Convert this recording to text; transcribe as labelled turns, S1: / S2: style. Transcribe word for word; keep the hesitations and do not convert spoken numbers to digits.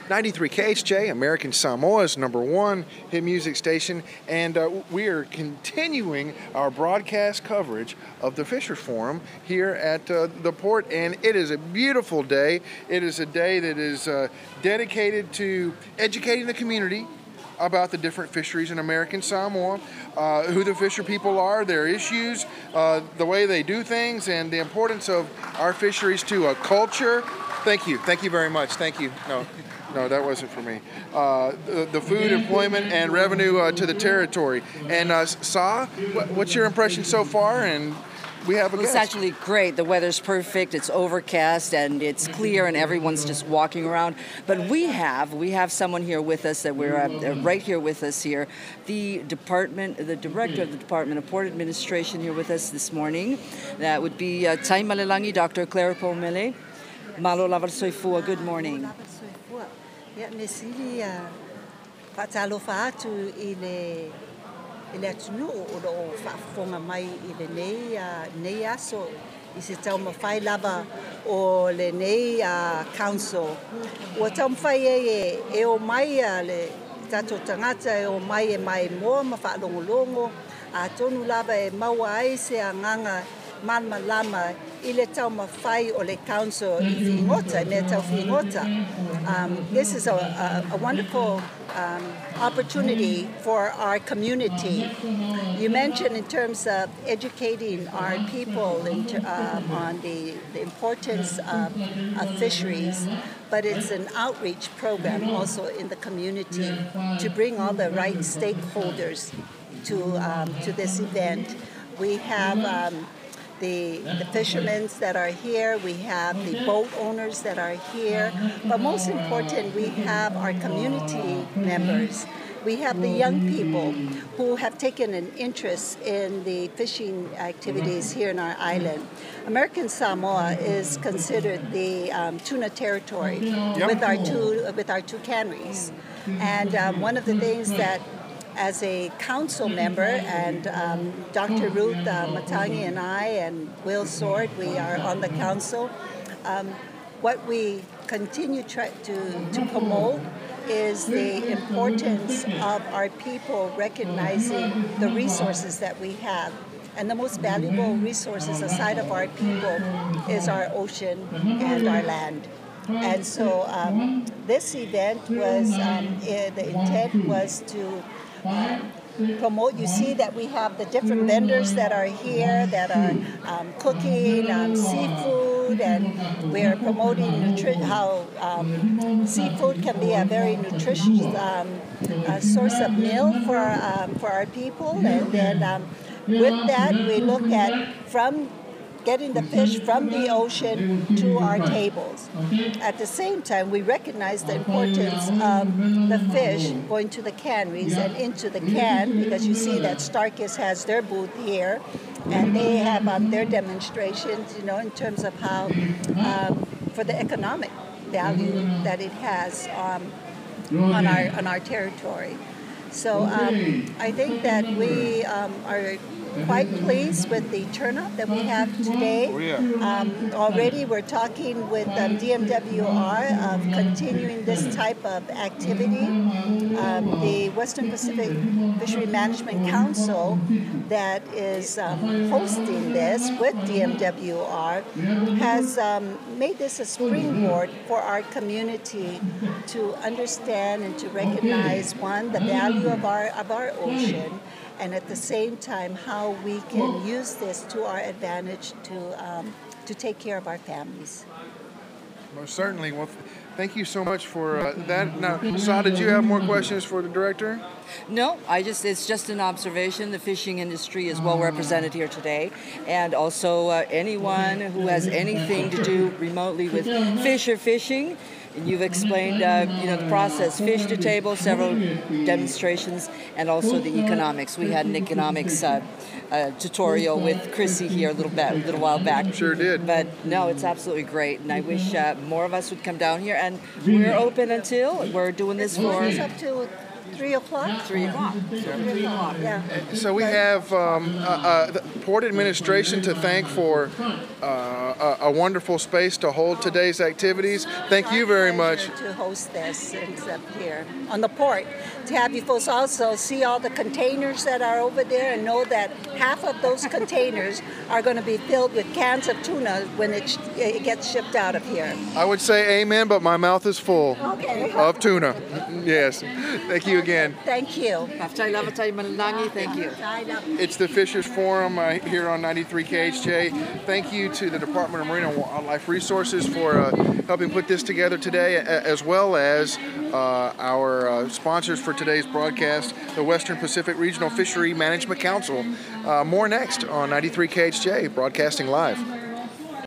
S1: ninety-three K H J, American Samoa's number one hit music station, and uh, we are continuing our broadcast coverage of the Fisher Forum here at uh, the port, and it is a beautiful day. It is a day that is uh, dedicated to educating the community about the different fisheries in American Samoa, uh, who the Fisher people are, their issues, uh, the way they do things, and the importance of our fisheries to a culture. Thank you. Thank you very much. Thank you. No, no, that wasn't for me. Uh, the, the food, employment, and revenue uh, to the territory. And uh, Sa, what's your impression so far? And we have a
S2: well,
S1: guest.
S2: It's actually great. The weather's perfect. It's overcast and it's clear, and everyone's just walking around. But we have we have someone here with us that we're uh, right here with us here. The department, the director of the Department of Port Administration here with us this morning. That would be uh, Tai Malilangi, Doctor Claire Pomele. Malo Lavar Soifua. Good morning.
S3: I le atunu o o whaafonga mai I le nei, uh, nei aso I se tau mawhai lava o le nei uh, council. Ua tau mawhai e, e o mai uh, le tato tangata e o mai e mai moa ma whaalongolongo. A tonu lava e maua ai se a nganga malma lama I le tau mawhai o le council I whingota, me tau whingota. Um, this is a, a, a wonderful um, opportunity for our community. You mentioned in terms of educating our people in, um, on the, the importance of, of fisheries, but it's an outreach program also in the community to bring all the right stakeholders to, um, to this event. We have um, The, the fishermen that are here, we have the boat owners that are here, but most important, we have our community members. We have the young people who have taken an interest in the fishing activities here in our island. American Samoa is considered the um, tuna territory yep. with our two with our two canneries, and um, one of the things that as a council member, and um, Doctor Ruth uh, Matangi and I and Will Sword, we are on the council. Um, what we continue try to, to promote is the importance of our people recognizing the resources that we have. And the most valuable resources aside of our people is our ocean and our land. And so um, this event was, um, the intent was to Uh, promote. You see that we have the different vendors that are here that are um, cooking um, seafood, and we are promoting nutri- how um, seafood can be a very nutritious um, uh, source of meal for um, for our people. And then um, with that, we look at from getting the fish from the ocean to our tables. At the same time, we recognize the importance of the fish going to the canneries and into the can, because you see that Starkist has their booth here, and they have um, their demonstrations, you know, in terms of how, um, for the economic value that it has um, on our on our territory. So um, I think that we um, are quite pleased with the turnout that we have today. Um, already we're talking with um, D M W R of continuing this type of activity. Um, the Western Pacific Fishery Management Council that is um, hosting this with D M W R has um, made this a springboard for our community to understand and to recognize, one, the value of our of our ocean, and at the same time, how we can use this to our advantage to um, to take care of our families.
S1: Most certainly. Well, thank you so much for uh, that. Now, Sa, did you have more questions for the director?
S2: No, I just it's just an observation. The fishing industry is well represented here today, and also uh, anyone who has anything to do remotely with fish or fishing. And you've explained, uh, you know, the process, fish to table, several demonstrations, and also the economics. We had an economics uh, uh, tutorial with Chrissy here a little bit, a little while back.
S1: Sure did.
S2: But no, it's absolutely great, and I wish uh, more of us would come down here. And we're open until we're doing this for.
S3: It's up to Three o'clock?
S2: Three o'clock.
S3: Three o'clock, yeah.
S1: So we have um, uh, uh, the Port Administration to thank for uh, a, a wonderful space to hold today's activities. Thank you very much.
S3: To host this and up here on the port, to have you folks also see all the containers that are over there and know that half of those containers are going to be filled with cans of tuna when it, sh- it gets shipped out of here.
S1: I would say amen, but my mouth is full
S3: Okay.
S1: of tuna. Yes. Thank you again.
S3: Thank you.
S2: Paftay Lavatay Manlangi, thank you.
S1: It's the Fishers Forum uh, here on ninety-three K H J. Thank you to the Department of Marine and Wildlife Resources for uh, helping put this together today, a- as well as uh, our uh, sponsors for today's broadcast, the Western Pacific Regional Fishery Management Council. Uh, more next on ninety-three K H J, broadcasting live.